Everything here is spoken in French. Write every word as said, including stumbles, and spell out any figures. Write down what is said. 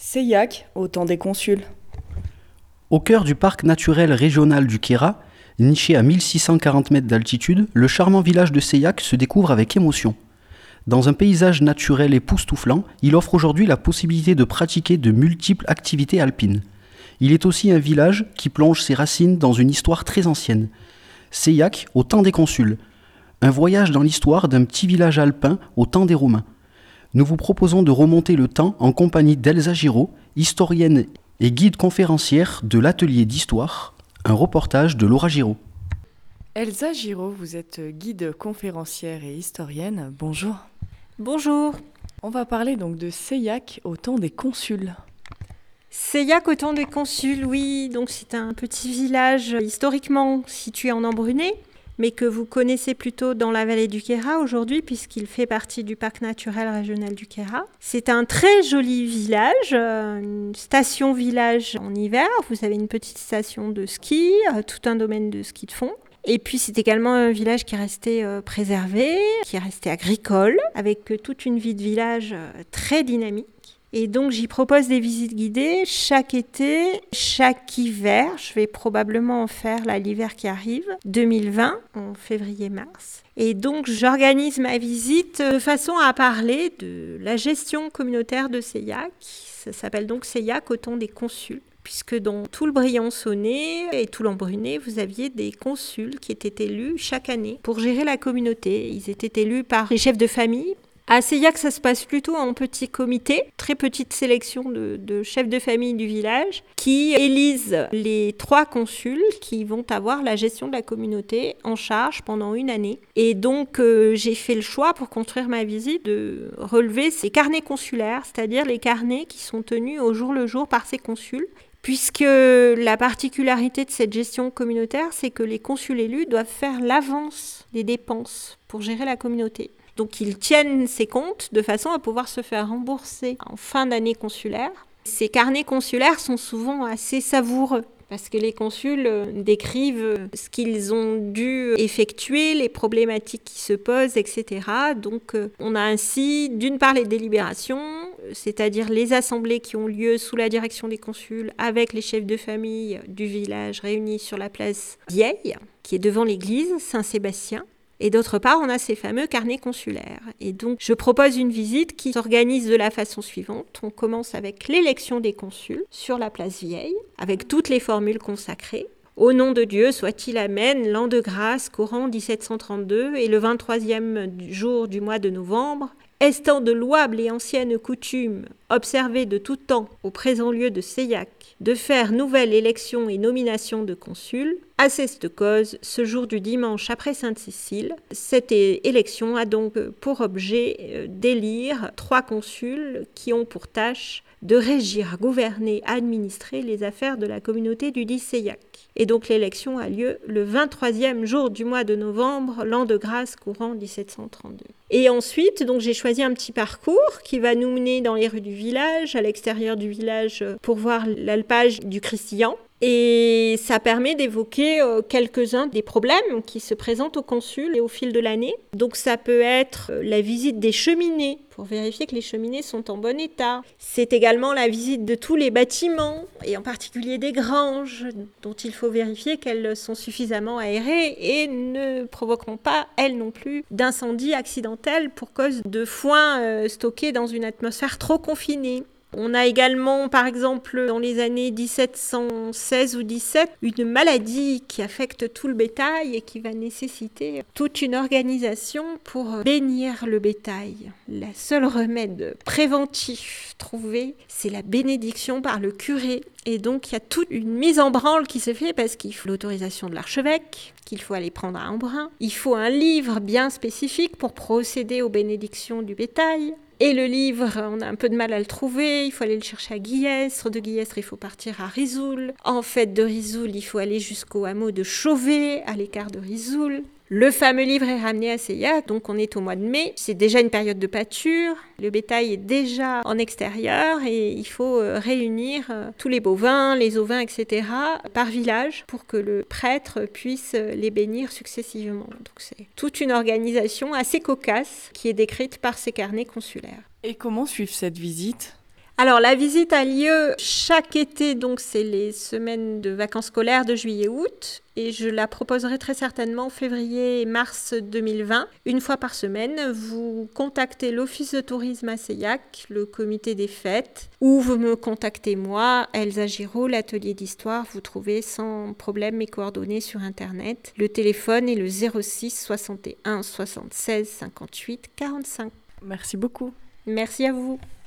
Seillac, au temps des consuls. Au cœur du parc naturel régional du Queyras, niché à mille six cent quarante mètres d'altitude, le charmant village de Seillac se découvre avec émotion. Dans un paysage naturel époustouflant, il offre aujourd'hui la possibilité de pratiquer de multiples activités alpines. Il est aussi un village qui plonge ses racines dans une histoire très ancienne. Seillac, au temps des consuls. Un voyage dans l'histoire d'un petit village alpin au temps des Romains. Nous vous proposons de remonter le temps en compagnie d'Elsa Giraud, historienne et guide conférencière de l'atelier d'histoire, un reportage de Laura Giraud. Elsa Giraud, vous êtes guide conférencière et historienne. Bonjour. Bonjour. On va parler donc de Seillac au temps des consuls. Seillac au temps des consuls, oui. Donc c'est un petit village historiquement situé en Embrunais, mais que vous connaissez plutôt dans la vallée du Queyras aujourd'hui, puisqu'il fait partie du parc naturel régional du Queyras. C'est un très joli village, une station-village en hiver. Vous avez une petite station de ski, tout un domaine de ski de fond. Et puis c'est également un village qui est resté euh, préservé, qui est resté agricole, avec euh, toute une vie de village euh, très dynamique. Et donc j'y propose des visites guidées chaque été, chaque hiver. Je vais probablement en faire là l'hiver qui arrive, deux mille vingt, en février-mars. Et donc j'organise ma visite de façon à parler de la gestion communautaire de Seillac. Ça s'appelle donc Seillac au temps des consuls. Puisque dans tout le Briançonnais et tout l'Embrunais, vous aviez des consuls qui étaient élus chaque année pour gérer la communauté. Ils étaient élus par les chefs de famille. À Seillac, ça se passe plutôt en petit comité, très petite sélection de, de chefs de famille du village qui élisent les trois consuls qui vont avoir la gestion de la communauté en charge pendant une année. Et donc, euh, j'ai fait le choix pour construire ma visite de relever ces carnets consulaires, c'est-à-dire les carnets qui sont tenus au jour le jour par ces consuls. Puisque la particularité de cette gestion communautaire, c'est que les consuls élus doivent faire l'avance des dépenses pour gérer la communauté. Donc ils tiennent ces comptes de façon à pouvoir se faire rembourser en fin d'année consulaire. Ces carnets consulaires sont souvent assez savoureux parce que les consuls décrivent ce qu'ils ont dû effectuer, les problématiques qui se posent, et cetera. Donc on a ainsi d'une part les délibérations, c'est-à-dire les assemblées qui ont lieu sous la direction des consuls avec les chefs de famille du village réunis sur la place Vieille, qui est devant l'église Saint-Sébastien. Et d'autre part, on a ces fameux carnets consulaires. Et donc, je propose une visite qui s'organise de la façon suivante. On commence avec l'élection des consuls sur la place Vieille, avec toutes les formules consacrées. Au nom de Dieu, soit-il amène, l'an de grâce, courant dix-sept cent trente-deux, et le vingt-troisième jour du mois de novembre, estant de louables et anciennes coutumes, observées de tout temps au présent lieu de Seillac, de faire nouvelle élection et nomination de consuls, à cette cause, ce jour du dimanche après Sainte-Cécile, cette élection a donc pour objet d'élire trois consuls qui ont pour tâche de régir, gouverner, administrer les affaires de la communauté du dit Seillac. Et donc l'élection a lieu le vingt-troisième jour du mois de novembre, l'an de grâce courant dix-sept cent trente-deux. Et ensuite, donc j'ai choisi un petit parcours qui va nous mener dans les rues du village, à l'extérieur du village, pour voir l'alpage du Christillan. Et ça permet d'évoquer euh, quelques-uns des problèmes qui se présentent aux consuls et au fil de l'année. Donc ça peut être euh, la visite des cheminées pour vérifier que les cheminées sont en bon état. C'est également la visite de tous les bâtiments et en particulier des granges dont il faut vérifier qu'elles sont suffisamment aérées et ne provoqueront pas, elles non plus, d'incendies accidentels pour cause de foin euh, stocké dans une atmosphère trop confinée. On a également, par exemple, dans les années dix-sept cent seize ou dix-sept, une maladie qui affecte tout le bétail et qui va nécessiter toute une organisation pour bénir le bétail. Le seul remède préventif trouvé, c'est la bénédiction par le curé. Et donc, il y a toute une mise en branle qui se fait parce qu'il faut l'autorisation de l'archevêque, qu'il faut aller prendre à Embrun. Il faut un livre bien spécifique pour procéder aux bénédictions du bétail. Et le livre, on a un peu de mal à le trouver, il faut aller le chercher à Guillestre, de Guillestre il faut partir à Risoul. En fait, de Risoul, il faut aller jusqu'au hameau de Chauvet, à l'écart de Risoul. Le fameux livre est ramené à Seillac, donc on est au mois de mai. C'est déjà une période de pâture, le bétail est déjà en extérieur et il faut réunir tous les bovins, les ovins, et cetera par village pour que le prêtre puisse les bénir successivement. Donc c'est toute une organisation assez cocasse qui est décrite par ces carnets consulaires. Et comment suivre cette visite ? Alors, la visite a lieu chaque été, donc c'est les semaines de vacances scolaires de juillet-août, et je la proposerai très certainement en février et mars deux mille vingt. Une fois par semaine, vous contactez l'Office de tourisme à Seillac, le comité des fêtes, ou vous me contactez moi, Elsa Giraud, l'atelier d'histoire. Vous trouvez sans problème mes coordonnées sur Internet. Le téléphone est le zéro six soixante et un soixante-seize cinquante-huit quarante-cinq. Merci beaucoup. Merci à vous.